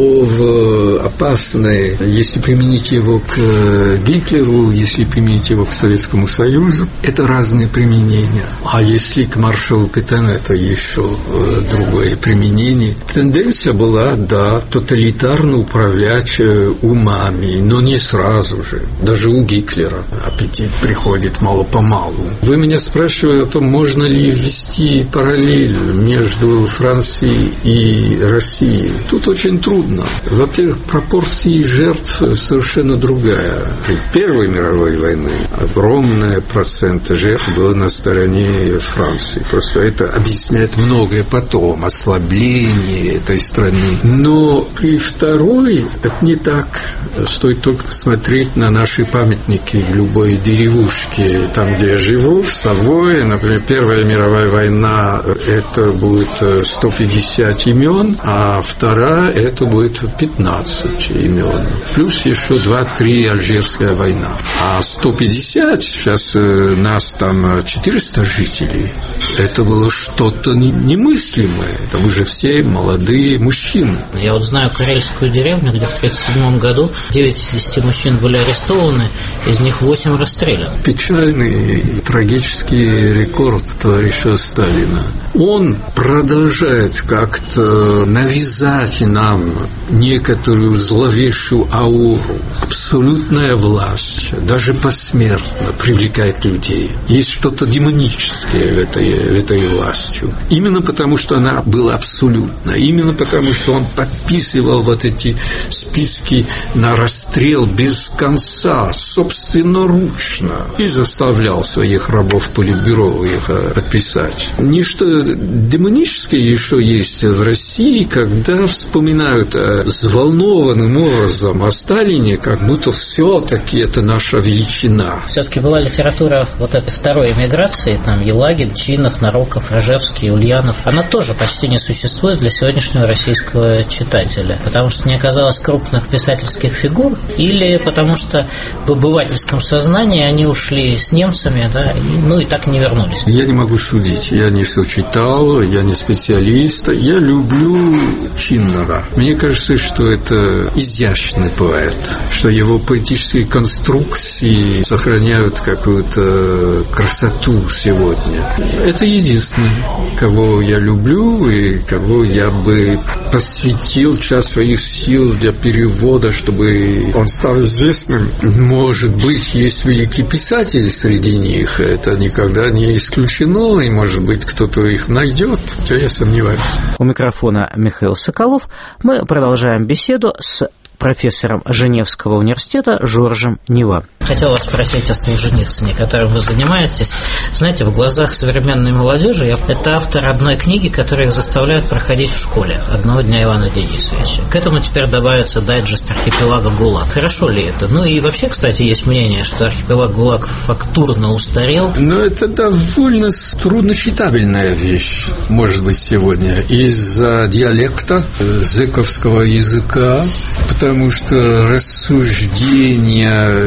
опасное, если применить его к Гитлеру, если применить его к Советскому Союзу, это разные применения. А если к маршалу Петену, это еще другое применение. Тенденция была, да, тоталитарно управлять умами, но не сразу же. Даже у Гитлера аппетит приходит мало-помалу. Вы меня спрашиваете о том, можно ли ввести параллель между Францией и Россией. Тут очень трудно. Во-первых, пропорции жертв совершенно другая. При Первой мировой войне огромный процент жертв было на стороне Франции. Просто это объясняет многое потом, ослабление этой страны. Но при Второй это не так. Стоит только посмотреть на наши памятники в любой деревушке, там, где я живу, в Савое, например, Первая мировая война, это будет сто пятьдесят имен, а Вторая, это будет пятнадцать имен. Плюс еще два-три Алжирская война. А сто пятьдесят, сейчас нас там четыреста жителей, это было что-то немыслимое. Там уже все молодые мужчины. Я вот знаю карельскую деревню, где в тридцать седьмом году девять из десяти мужчин были арестованы, из них восемь расстрелян. Печальный, трагический рекорд товарища Сталина. Он продолжает как-то навязать нам некоторую зловещую ауру. Абсолютная власть, даже посмертно, привлекает людей. Есть что-то демоническое в этой, в этой властью. Именно потому, что она была абсолютна. Именно потому, что он подписывал вот эти списки на расстрел без конца, собственноручно, и заставлял своих рабов Политбюро их подписать. Нечто демоническое еще есть в России, когда вспоминают взволнованным образом о Сталине, как будто все-таки это наша величина. Все-таки была литература вот этой второй эмиграции, там Елагин, Чинов, Нароков, Рожевский, Ульянов. Она тоже почти не существует для сегодняшнего российского читателя, потому что не оказалось крупных писательских фигур, или потому что в обывательском сознании они ушли с немцами, да, и, ну и так не вернулись. Я не могу судить, я не все читал, я не специалист, я люблю Чиннера. Мне кажется, что это изящный поэт, что его поэтические конструкции сохраняют какую-то красоту сегодня. Это единственный, кого я люблю и кого я бы посвятил часть своих сил для перевода, чтобы он стал известным. Может быть, есть великие писатели среди них, это никогда не исключено, и, может быть, кто-то их найдет, то я сомневаюсь. У микрофона Михаил Соколов. Мы продолжаем беседу с профессором Женевского университета Жоржем Нива. Хотел вас спросить о Солженицыне, которым вы занимаетесь. Знаете, в глазах современной молодежи это автор одной книги, которую их заставляют проходить в школе «Одного дня Ивана Денисовича». К этому теперь добавится дайджест архипелага ГУЛАГ. Хорошо ли это? Ну и вообще, кстати, есть мнение, что архипелаг ГУЛАГ фактурно устарел. Но это довольно трудночитабельная вещь, может быть, сегодня, из-за диалекта, зэковского языка, потому что рассуждения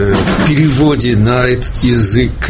переводе на этот язык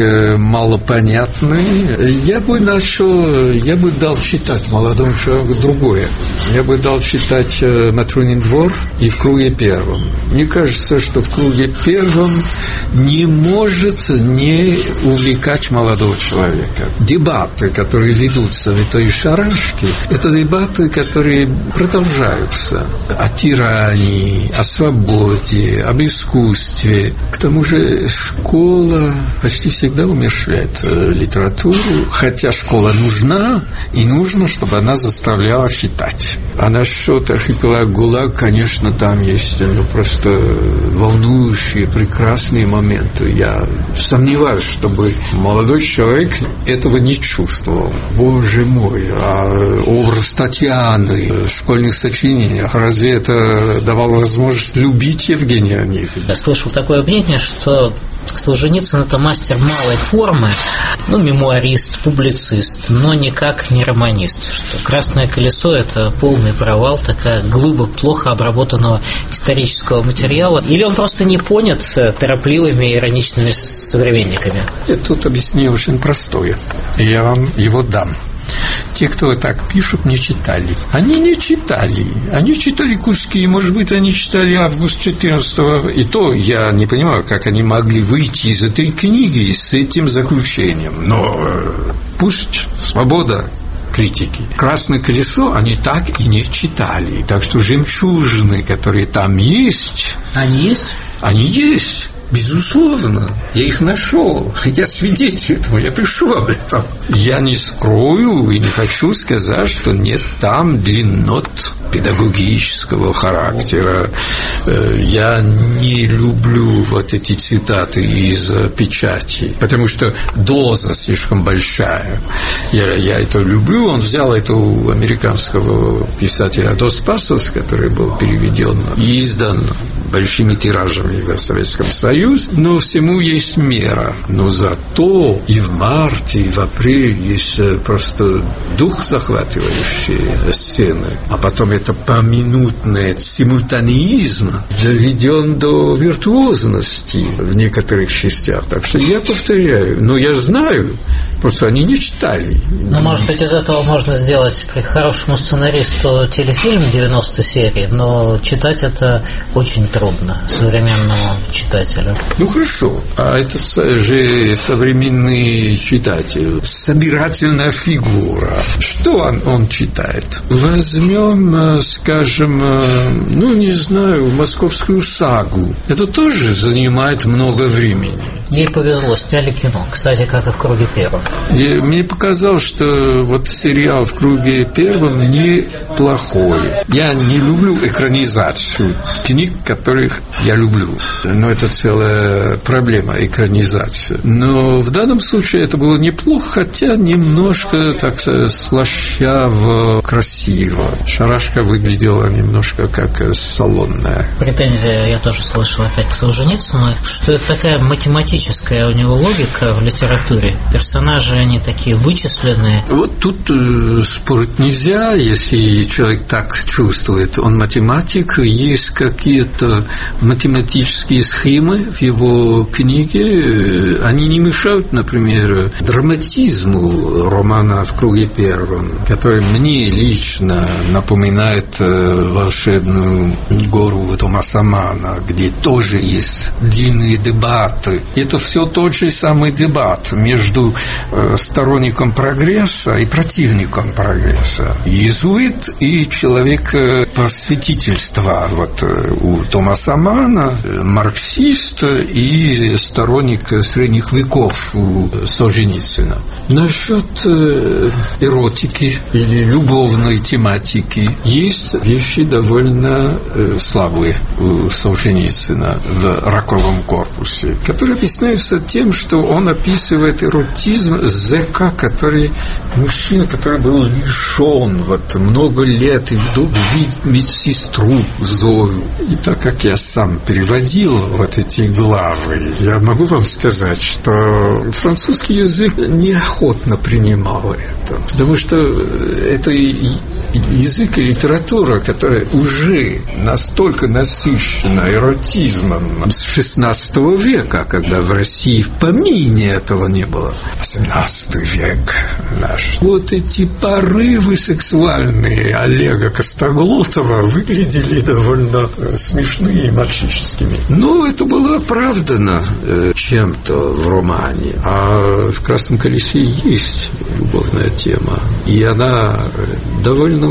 малопонятный. Я бы начал, я бы дал читать молодому человеку другое. Я бы дал читать «Матрунин двор» и «В круге первом». Мне кажется, что «В круге первом» не может не увлекать молодого человека. Дебаты, которые ведутся в этой шарашке, это дебаты, которые продолжаются. О тирании, о свободе, об искусстве. К тому же школа почти всегда умерщвляет литературу, хотя школа нужна, и нужно, чтобы она заставляла читать. А насчет архипелага ГУЛАГ, конечно, там есть ну, просто волнующие, прекрасные моменты. Я сомневаюсь, чтобы молодой человек этого не чувствовал. Боже мой, а образ Татьяны в школьных сочинениях, разве это давало возможность любить Евгения Онегина? Я слышал такое мнение, что Солженицын – это мастер малой формы, ну, мемуарист, публицист, но никак не романист. Что «Красное колесо» – это полный провал, такая глыба плохо обработанного исторического материала. Или он просто не понят торопливыми ироничными современниками? И тут объяснение очень простое, и я вам его дам. Те, кто так пишут, не читали. Они не читали. Они читали куски, может быть, они читали «Август четырнадцатого». И то я не понимаю, как они могли выйти из этой книги с этим заключением. Но пусть свобода критики. «Красное колесо» они так и не читали. Так что жемчужины, которые там есть... Они есть? Они есть. Безусловно, я их нашел, я свидетель этому, я пишу об этом. Я не скрою и не хочу сказать, что нет там длиннот педагогического характера. Я не люблю вот эти цитаты из печати, потому что доза слишком большая. Я, я это люблю. Он взял это у американского писателя Дос Пасос, который был переведен и издан большими тиражами в Советском Союзе, но всему есть мера. Но зато и в марте, и в апреле есть просто дух захватывающие сцены, а потом это поминутный симультанеизм доведен до виртуозности в некоторых частях. Так что я повторяю, но я знаю, просто они не читали. Ну, может быть, из этого можно сделать при хорошему сценаристу телефильм девяносто серий, но читать это очень трудно современному читателю. Ну, хорошо. А это же современный читатель. Собирательная фигура. Что он, он читает? Возьмем, скажем, ну, не знаю, «Московскую сагу». Это тоже занимает много времени. Ей повезло, сняли кино. Кстати, как и «В круге первом». И мне показалось, что вот сериал «В круге первом» неплохой. Я не люблю экранизацию книг, которых я люблю. Но это целая проблема, экранизация. Но в данном случае это было неплохо, хотя немножко так слащаво, красиво. Шарашка выглядела немножко как салонная. Претензия я тоже слышал опять к Солженицыну, что это такая математическая у него логика в литературе. Персонажи, они такие вычисленные. Вот тут э, спорить нельзя, если человек так чувствует. Он математик, есть какие-то математические схемы в его книге, они не мешают, например, драматизму романа «В круге первом», который мне лично напоминает волшебную гору Томаса Манна, где тоже есть длинные дебаты. Это все тот же самый дебат между сторонником прогресса и противником прогресса. Иезуит и человек просветительства. Вот у Томаса Манна марксист и сторонник средних веков у Солженицына. Насчет эротики или любовной тематики есть вещи довольно слабые у Солженицына в «Раковом корпусе», которые объясняются тем, что он описывает эротизм зэка, который Мужчина, который был лишен вот много лет, и вдруг видит медсестру Зою. И так как я сам переводил вот эти главы, я могу вам сказать, что французский язык неохотно принимал это, потому что это язык и литература, которая уже настолько насыщена эротизмом с шестнадцатого века, когда в России в помине этого не было. восемнадцатый век наш. Вот эти порывы сексуальные Олега Костоглотова выглядели довольно смешными и мальчишескими. Но это было оправдано чем-то в романе. А в «Красном колесе» есть любовная тема. И она довольно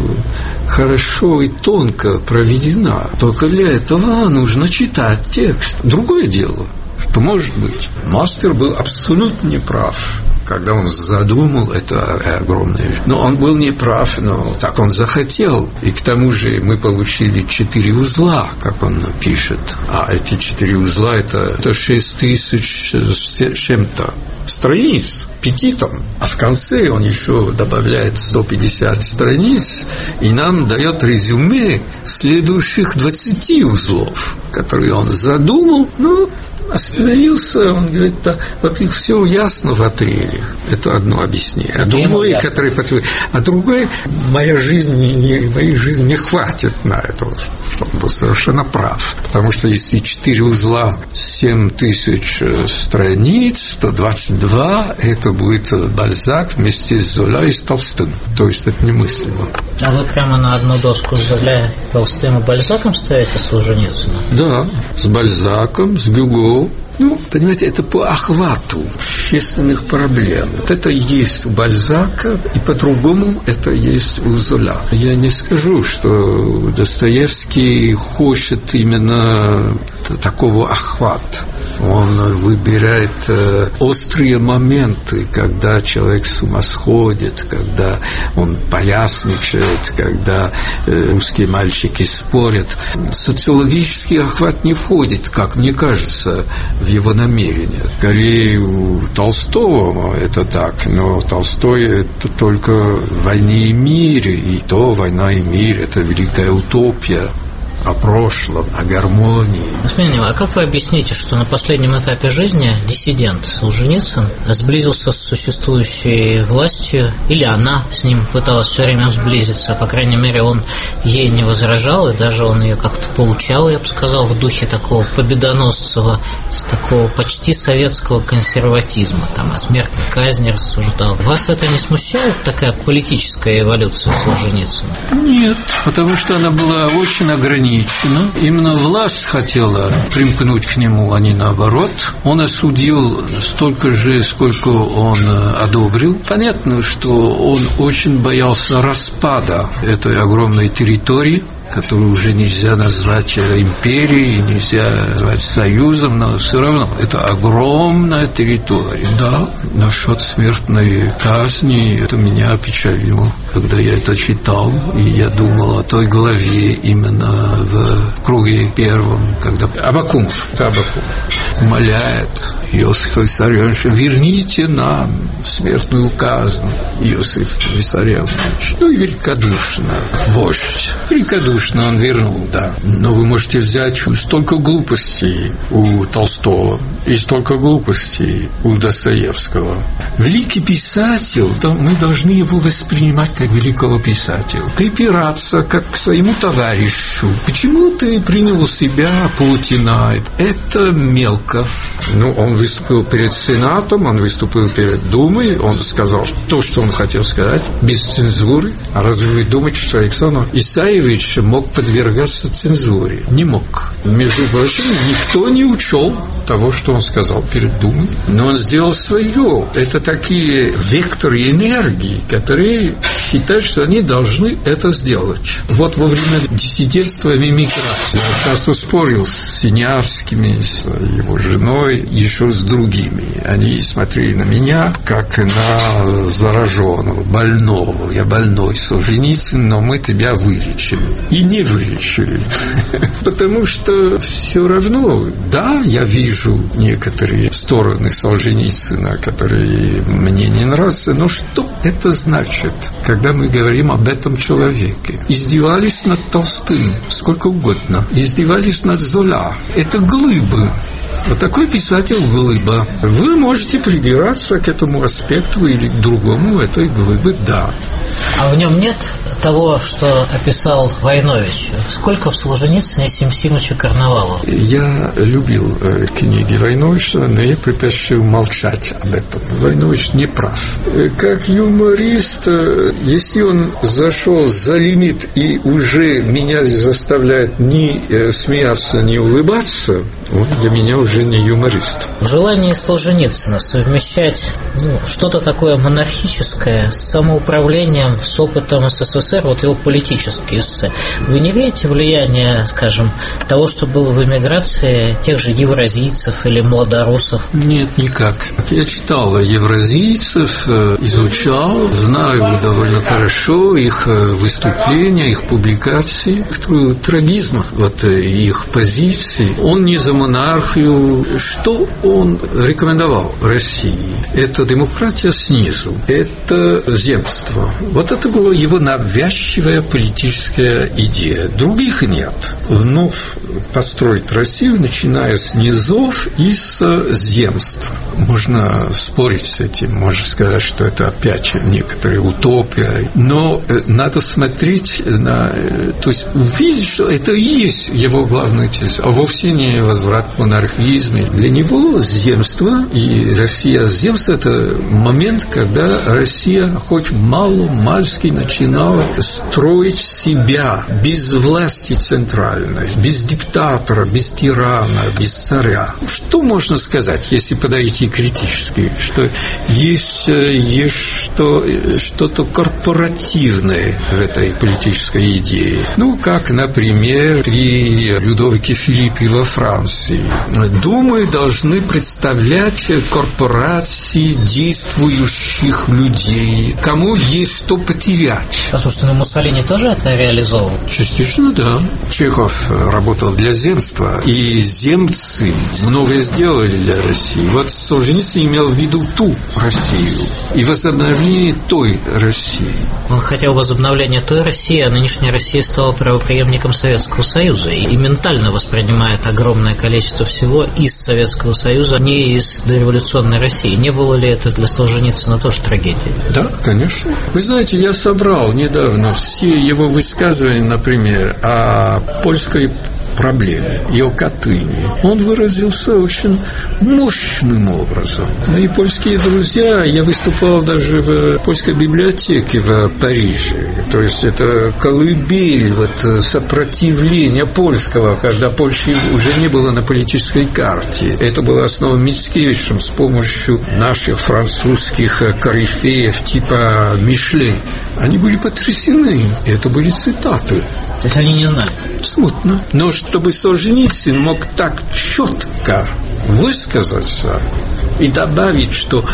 хорошо и тонко проведена. Только для этого нужно читать текст. Другое дело, что, может быть, Мастер был абсолютно неправ, когда он задумал это огромное. Но он был неправ, но так он захотел. И к тому же мы получили четыре узла, как он пишет. А эти четыре узла – это, это шесть тысяч с чем-то страниц, петитом. А в конце он еще добавляет сто пятьдесят страниц и нам дает резюме следующих двадцати узлов, которые он задумал, но остановился, он говорит, да, во-первых, все ясно в апреле. Это одно объяснение. А другое, которое, а другое, моя жизнь, не, моей жизни не хватит на это, что он был совершенно прав. Потому что если четыре узла, семь тысяч страниц, то двадцать два это будет Бальзак вместе с Золя и с Толстым. То есть это немыслимо. А вы прямо на одну доску с Золя, Толстым и Бальзаком ставите Солженицына? Да, с Бальзаком, с Гюго. Ну, понимаете, это по охвату общественных проблем. Вот это есть у Бальзака, и по-другому это есть у Золя. Я не скажу, что Достоевский хочет именно такого охвата. Он выбирает э, острые моменты, когда человек с ума сходит, когда он поясничает, когда э, русские мальчики спорят. Социологический охват не входит, как мне кажется, в его намерения. Скорее, у Толстого это так, но Толстой это только в «Войне и мире», и то «Война и мир» – это великая утопия о прошлом, о гармонии. Господин Иван, а как вы объясните, что на последнем этапе жизни диссидент Солженицын сблизился с существующей властью, или она с ним пыталась все время сблизиться, по крайней мере, он ей не возражал, и даже он ее как-то поучал, я бы сказал, в духе такого победоносцего, с такого почти советского консерватизма, там о смертной казни рассуждал. Вас это не смущает, такая политическая эволюция Солженицына? Нет, потому что она была очень ограничена. Именно власть хотела примкнуть к нему, а не наоборот. Он осудил столько же, сколько он одобрил. Понятно, что он очень боялся распада этой огромной территории, которую уже нельзя назвать империей, нельзя назвать союзом, но все равно это огромная территория. Да, насчет смертной казни это меня опечалило, когда я это читал, и я думал о той главе именно в круге первом, когда Абакумов, это Абакумов, умоляет Иосифа Виссарионовича: верните нам смертную казнь, Иосиф Виссарионович. Ну и великодушно, вождь, великодушно он вернул, да. Но вы можете взять столько глупостей у Толстого и столько глупостей у Достоевского. Великий писатель, да, мы должны его воспринимать как великого писателя, припираться как к своему товарищу. Почему ты принял у себя Путина? Это мелко. Ну, он выступил перед Сенатом, он выступил перед Думой, он сказал то, что он хотел сказать, без цензуры. А разве вы думаете, что Александр Исаевич мог подвергаться цензуре? Не мог. Между прочим, никто не учел того, что он сказал перед Думой, но он сделал свое. Это такие векторы энергии, которые считают, что они должны это сделать. Вот во время диссидентства и миграции я часто спорил с Синявскими, с его женой, еще с другими. Они смотрели на меня, как на зараженного, больного. Я больной, Солженицын, но мы тебя вылечим. И не вылечили. Потому что все равно, да, я вижу некоторые стороны Солженицына, которые мне не нравятся, но что это значит, когда мы говорим об этом человеке? Издевались над Толстым сколько угодно, издевались над Золя. Это глыбы. Вот такой писатель глыба. Вы можете придираться к этому аспекту или к другому этой глыбы, да. А в нем нет того, что описал Войнович? Сколько в Солженицыне Сим Симыча Карнавалу? Я любил э, книги Войновича, но я предпочел молчать об этом. Войнович не прав. Как юморист, э, если он зашел за лимит и уже меня заставляет ни э, смеяться, ни улыбаться, он для меня уже не юморист. В желании Солженицына совмещать ну, что-то такое монархическое с самоуправлением, с опытом СССР, вот его политические эссе. Вы не видите влияния, скажем, того, что было в эмиграции, тех же евразийцев или младорусов? Нет, никак. Я читал евразийцев, изучал, знаю довольно хорошо их выступления, их публикации, трагизма вот их позиций. Он не за монархию. Что он рекомендовал России? Это демократия снизу, это земство. Вот это была его навязчивая политическая идея. Других нет. Вновь построить Россию, начиная с низов и с земств. Можно спорить с этим, можно сказать, что это опять некоторая утопия, но надо смотреть на... То есть увидеть, что это и есть его главная теза, а вовсе не возврат к монархизму. Для него земство и Россия земство – это момент, когда Россия хоть мало-мальски начинала строить себя без власти центральной, без диктатора, без тирана, без царя. Что можно сказать, если подойти критически, что есть, есть что, что-то корпоративное в этой политической идее? Ну, как, например, при Людовике Филиппе во Франции. Думы должны представлять корпорации действующих людей, кому есть что потерять. Послушайте, ну Муссолини тоже это реализовал? Частично, да. Чехов работал для земства, и земцы многое сделали для России. Вот Солженицын имел в виду ту Россию и возобновление той России. Он хотел возобновления той России, а нынешняя Россия стала правопреемником Советского Союза и ментально воспринимает огромное количество всего из Советского Союза, не из дореволюционной России. Не было ли это для Солженицына тоже трагедией? Да, конечно. Вы знаете, я собрал недавно все его высказывания, например, о польской проблеме и о Катыни. Он выразился очень мощным образом. Мои польские друзья, я выступал даже в польской библиотеке в Париже. То есть это колыбель вот, сопротивления польского, когда Польши уже не было на политической карте. Это было основано Мицкевичем с помощью наших французских корифеев типа Мишле. Они были потрясены. Это были цитаты. То есть они не знали? Смутно. Но чтобы Солженицын мог так четко высказаться и добавить, что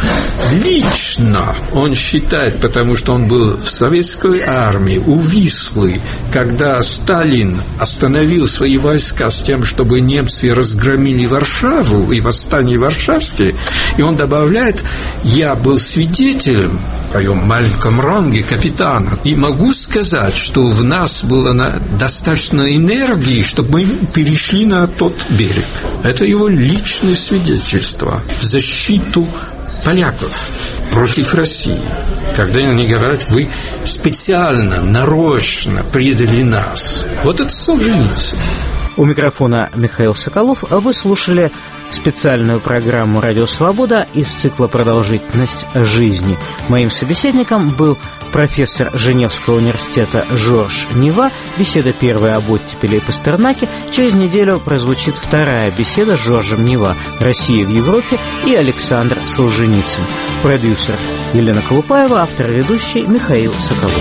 лично он считает, потому что он был в советской армии, у Вислы, когда Сталин остановил свои войска с тем, чтобы немцы разгромили Варшаву и восстание Варшавское, и он добавляет: я был свидетелем в своем маленьком ранге капитана, и могу сказать, что в нас было достаточно энергии, чтобы мы перешли на тот берег. Это его личное свидетельство в защиту поляков против России. Когда они говорят: вы специально, нарочно предали нас. Вот это Солженицын. У микрофона Михаил Соколов. Вы слушали специальную программу «Радио Свобода» из цикла «Продолжительность жизни». Моим собеседником был профессор Женевского университета Жорж Нива. Беседа первая об оттепели и Пастернаке. Через неделю прозвучит вторая беседа с Жоржем Нива «Россия в Европе» и Александр Солженицын. Продюсер Елена Колупаева, автор и ведущий Михаил Соколов.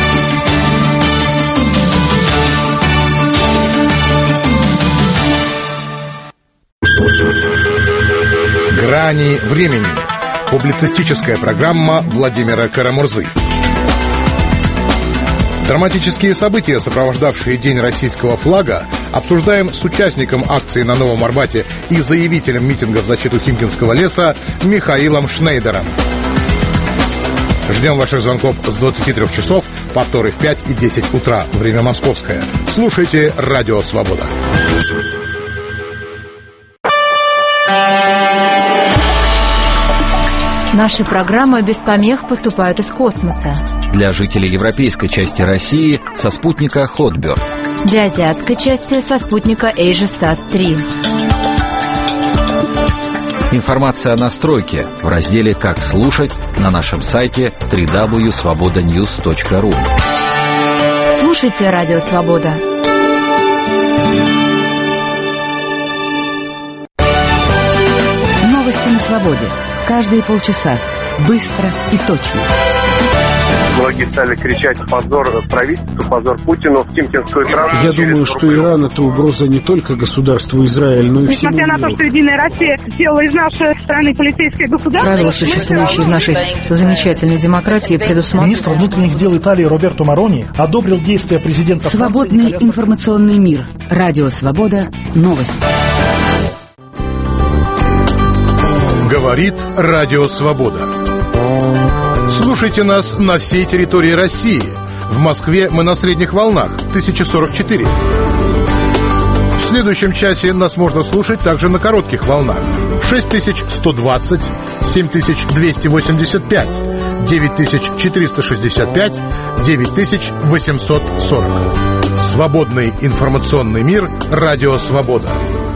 «Грани времени». Публицистическая программа Владимира Карамурзы. Драматические события, сопровождавшие День российского флага, обсуждаем с участником акции на Новом Арбате и заявителем митинга в защиту Химкинского леса Михаилом Шнейдером. Ждем ваших звонков с двадцати трёх часов, повторы в пять и десять утра, время московское. Слушайте «Радио Свобода». Наши программы без помех поступают из космоса. Для жителей европейской части России со спутника Хотберг. Для азиатской части со спутника AsiaSat три. Информация о настройке в разделе «Как слушать» на нашем сайте дабл ю дабл ю дабл ю точка свобода ньюс точка ру. Слушайте «Радио Свобода». Новости на свободе. Каждые полчаса. Быстро и точно. Многие стали кричать «позор правительству», «позор Путину», «Химкинскую трассу». Я думаю, что Иран — это угроза не только государству Израиль, но и всему миру. Несмотря на то, что «Единая Россия» сделала из нашей страны полицейское государство... Правила, существующие в нашей замечательной демократии, предусматривают... Министр внутренних дел Италии Роберто Марони одобрил действия президента Франции... Свободный информационный мир. Радио Свобода. Новости. Говорит Радио Свобода. Слушайте нас на всей территории России. В Москве мы на средних волнах тысяча сорок четыре. В следующем часе нас можно слушать также на коротких волнах шесть тысяч сто двадцать, семь тысяч двести восемьдесят пять, девять тысяч четыреста шестьдесят пять, девять тысяч восемьсот сорок. Свободный информационный мир. Радио Свобода.